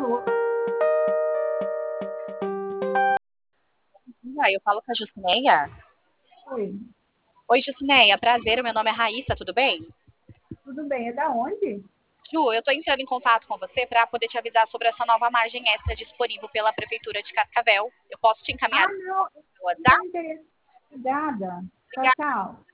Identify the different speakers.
Speaker 1: Alô?
Speaker 2: Eu falo com a Jucineia.
Speaker 1: Oi,
Speaker 2: Oi, Jucineia, prazer, meu nome é Raíssa, tudo bem?
Speaker 1: tudo bem? É da onde?
Speaker 2: Ju, eu tô entrando em contato com você para poder te avisar sobre essa nova margem extra disponível pela Prefeitura de Cascavel. Eu posso te encaminhar
Speaker 1: Ah, não,
Speaker 2: no
Speaker 1: não tenho
Speaker 2: WhatsApp?
Speaker 1: interesse. Obrigada. Tchau,
Speaker 2: Obrigada.
Speaker 1: tchau.